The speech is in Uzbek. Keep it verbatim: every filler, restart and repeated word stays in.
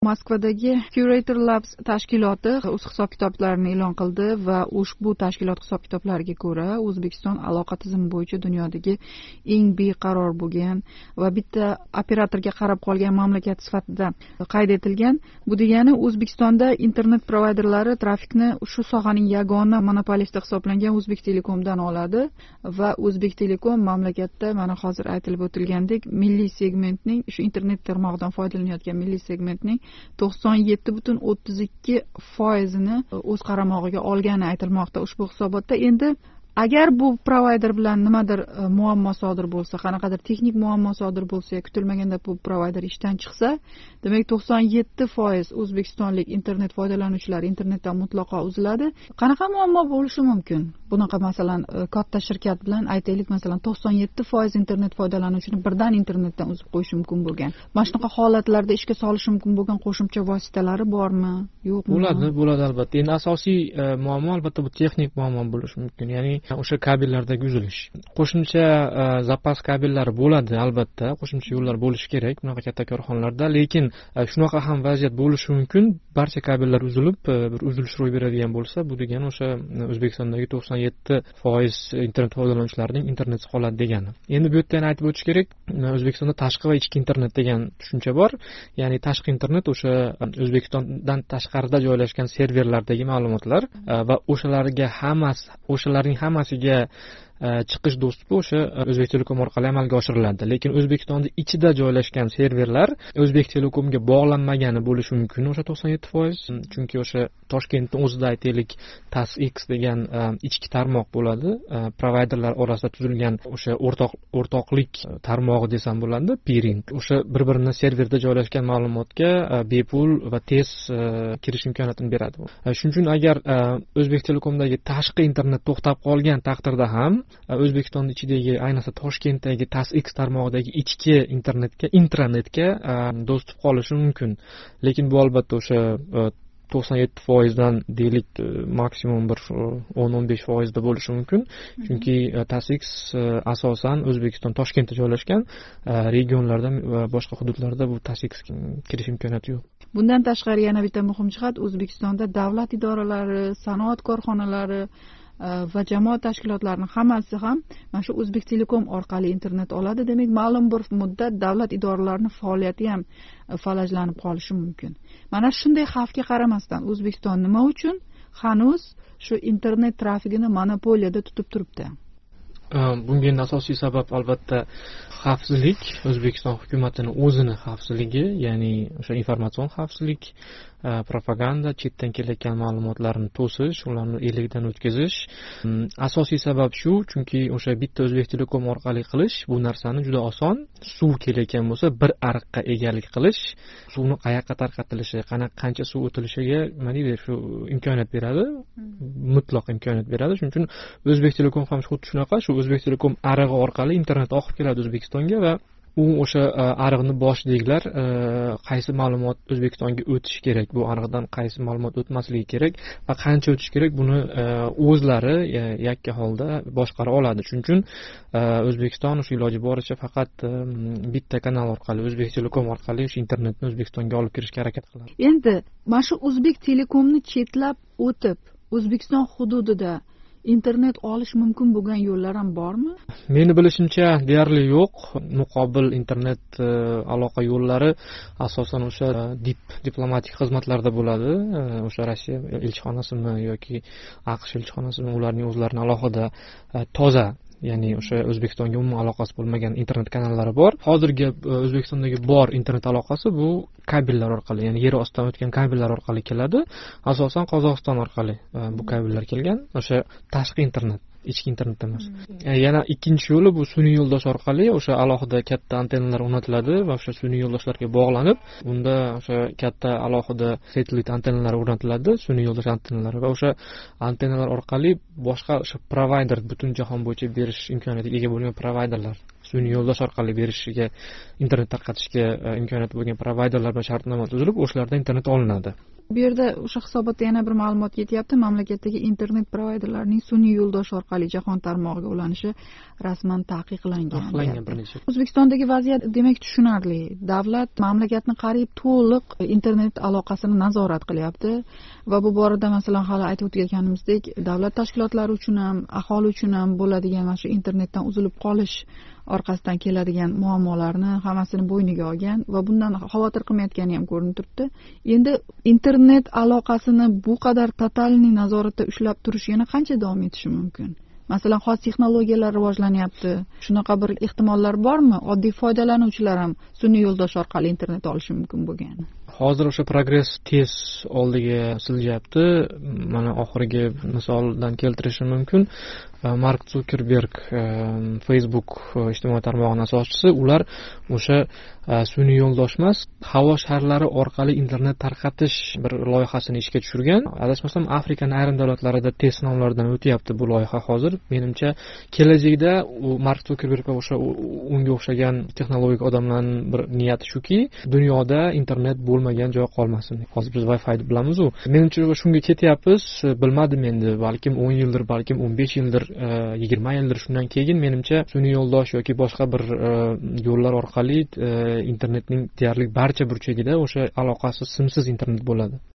Moskvadagi Curator Labs tashkiloti o'z hisob-kitoblarini e'lon qildi va ushbu tashkilot hisob-kitoblariga ko'ra O'zbekiston aloqa tizimi bo'yicha dunyodagi eng beqaror bo'lgan va bitta operatorga qarab qolgan mamlakat sifatida qayd etilgan. Bu degani O'zbekistonda internet provayderlari trafikni shu sohaning yagona monopolisti hisoblangan O'zbek Telekomdan oladi va O'zbek Telekom mamlakatda mana hozir aytilib o'tilgandek milliy segmentning shu internet tarmog'idan foydalanayotgan milliy segmentning to'qson yetti butun o'ttiz ikki foizini o'z qaramog'iga olgani aytilmoqda ushbu hisobotda. Endi agar bu provayder bilan nimadir muammo sodir bo'lsa, qanaqadir texnik muammo sodir bo'lsa, kutilmaganda bu provayder ishdan chiqsa, demak to'qson yetti foiz o'zbekistonlik internet foydalanuvchilari internetdan mutlaqo uziladi. Qanaqa muammo bo'lishi mumkin? Bunaqa masalan katta shirkat bilan aytaylik, masalan to'qson yetti foiz internet foydalanuvchini birdan internetdan uzib qo'yishi mumkin bo'lgan. Mana shunaqa holatlarda ishga solishi mumkin bo'lgan qo'shimcha vositalari bormi, yo'qmi? Bo'ladi, bo'ladi albatta. Endi asosiy muammo albatta bu texnik muammo bo'lishi mumkin. Ya'ni o'sha kabellardagi uzilish. Qo'shimcha zapas kabellari bo'ladi albatta, qo'shimcha yo'llar bo'lishi kerak bunaqa katta korxonalarda, lekin shunaqa ham vaziyat bo'lishi mumkin. Barcha kabellar uzilib, bir uzilish ro'y beradigan bo'lsa, bu degani o'sha O'zbekistondagi to'qson yetti foiz internet foydalanuvchilarining interneti qoladi degani. Endi bu yerda yana aytib o'tish kerak, O'zbekistonda tashqi va ichki internet degan tushuncha bor. Ya'ni tashqi internet o'sha O'zbekistondan tashqarida joylashgan serverlardagi ma'lumotlar va o'shalarga hammasi, o'shalarning hammasiga chiqish do'stlik o'sha O'zbek Telekom orqali amalga oshiriladi. Lekin O'zbekistonda ichida joylashgan serverlar O'zbek Telekomga bog'lanmagani bo'lishi mumkin o'sha to'qson yetti foiz. Chunki o'sha Toshkentning o'zida aytaylik TASX degan ichki tarmoq bo'ladi. Provayderlar orasida tuzilgan o'sha o'rtoq o'rtoqlik tarmog'i desam bo'ladi, peering. O'sha bir-birini serverda joylashgan ma'lumotga bepul va tez kirish imkoniyatini beradi. Shuning uchun agar O'zbek Telekomdagi tashqi internet to'xtab qolgan taqdirda ham O'zbekiston ichidagi, ayniqsa Toshkentdagi TASX tarmog'idagi ichki internetga, intranetga do'st qolishi mumkin. Lekin bu albatta o'sha to'qson yetti foizdan deylik maksimum bir o'n o'n besh foizda bo'lishi mumkin. Chunki TASX asosan O'zbekiston Toshkentda joylashgan, regionlarda va boshqa hududlarda bu TASX kirish imkoniyati yo'q. Bundan tashqari yana bitta muhim jihat, O'zbekistonda davlat idoralari, sanoat korxonalari va jamoat tashkilotlarining hammasi ham mana shu O'zbek Telekom orqali internet oladi. Demak, ma'lum bir muddat davlat idoralarining faoliyati ham falajlanib qolishi mumkin. Mana shunday xavfga qaramasdan O'zbekiston nima uchun hanuz shu internet trafikini monopoliyada tutib turibdi? Bunga endi asosiy sabab albatta xavfsizlik, O'zbekiston hukumatining o'zini xavfsizligi, ya'ni o'sha informatsion xavfsizlik, propaganda, chetdan kelayotgan ma'lumotlarni to'sish, ularni elikdan o'tkazish. Asosiy sabab shu, chunki o'sha bitta O'zbek Telekom orqali qilish bu narsani juda oson. Suv kelayotgan bo'lsa, bir ariqqa egalik qilish, suvni qayoqqa tarqatilishi, qanaqa qancha suv o'tilishiga nima deydi, shu imkoniyat beradi, mutlaq imkoniyat beradi. Shuning uchun O'zbek Telekom ham xuddi shunaqa, shu O'zbek Telekom arig'i orqali internet oqib keladi O'zbekistonga va u o'sha ariqni boshidagilar qaysi ma'lumot O'zbekistonga o'tishi kerak, bu ariqdan qaysi ma'lumot o'tmasligi kerak va qancha o'tishi kerak, buni o'zlari yakka holda boshqara oladi. Shuning uchun O'zbekiston o'sha iloji boricha faqat bitta kanal orqali, O'zbek Telekom orqali o'sha internetni O'zbekistonga olib kirishga harakat qiladi. Endi mana shu O'zbek Telekomni chetlab o'tib O'zbekiston hududida internet olish mumkin bo'lgan yo'llar ham bormi? Meni bilishimcha deyarli yo'q. Muqobil internet aloqa yo'llari asosan o'sha dip diplomatik xizmatlarda bo'ladi. O'sha Rossiya elchixonasimi yoki AQSh elchixonasimi, ularning o'zlarining alohida toza, ya'ni o'sha O'zbekistonga umuman aloqasi bo'lmagan internet kanallari bor. Hozirgi O'zbekistondagi bor internet aloqasi bu kabellar orqali, ya'ni yer ostidan o'tgan kabellar orqali keladi. Asosan Qozog'iston orqali bu kabellar kelgan. O'sha tashqi internet, ichki internet emas. Yana ikkinchi yo'li bu sun'iy yo'ldosh orqali o'sha alohida katta antennalar o'rnatiladi va o'sha sun'iy yo'ldoshlarga bog'lanib, unda o'sha katta alohida satellit antennalar o'rnatiladi, sun'iy yo'ldosh antennalari va o'sha antennalar orqali boshqa o'sha provayder, butun jahon bo'yicha berish imkoniyatiga ega bo'lgan provayderlar, sun'iy yo'ldosh orqali berishiga, internet tarqatishga imkoniyati bo'lgan provayderlar bilan shartnoma tuzilib, o'shalardan internet olinadi. Bu yerda o'sha hisobotda yana bir ma'lumot ketyapti. Mamlakatdagi internet provayderlarining sun'iy yo'ldosh orqali jahon tarmog'iga ulanishi rasman taqiqlangan. Taqiqlangan bir necha. O'zbekistondagi vaziyat demak tushunarli. Davlat mamlakatni qariyb to'liq internet aloqasini nazorat qilyapti va bu borada masalan hali aytib o'tganimizdek, davlat tashkilotlari uchun ham, aholi uchun ham bo'ladigan mana shu internetdan uzilib qolish orqasidan keladigan muammolarni hammasini bo'yniga olgan va bundan xavotir qilmayotgani ham ko'rinib turibdi. Endi internet aloqasini bu qadar totalniy nazoratda ushlab turish yana qancha davom etishi mumkin? Masalan, xos texnologiyalar rivojlanyapti. Shunaqa bir ehtimollar bormi? Oddiy foydalanuvchilar ham sun'iy yo'ldosh orqali internet olishi mumkin bo'lgan. Hozir o'sha progress tez oldiga siljayapti. Mana oxirgi misoldan keltirishim mumkin. Mark Zuckerberg, Facebook ijtimoiy tarmog'ining asoschisi, ular o'sha sun'iy yo'ldosh emas, havo sharlari orqali internet tarqatish bir loyihasini ishga tushirgan. Adashmasam, Afrikaning ayrim davlatlarida test sinovlaridan o'tyapti bu loyiha hozir. Menimcha, kelajakda u Mark Zuckerberg va o'sha unga o'xshagan texnologik odamlarning bir niyati shuki, dunyoda internet bo'lmagan joy qolmasin. Hozir biz Wi-Fi deb bilamiz-ku. Menimcha shunga ketyapmiz. Bilmadim endi, balkim o'n yildir, balkim o'n besh yildir, yigirma yildir shundan keyin menimcha sun'iy yo'ldosh yoki boshqa bir yo'llar orqali internetning deyarli barcha burchagida o'sha aloqasi simsiz internet bo'ladi.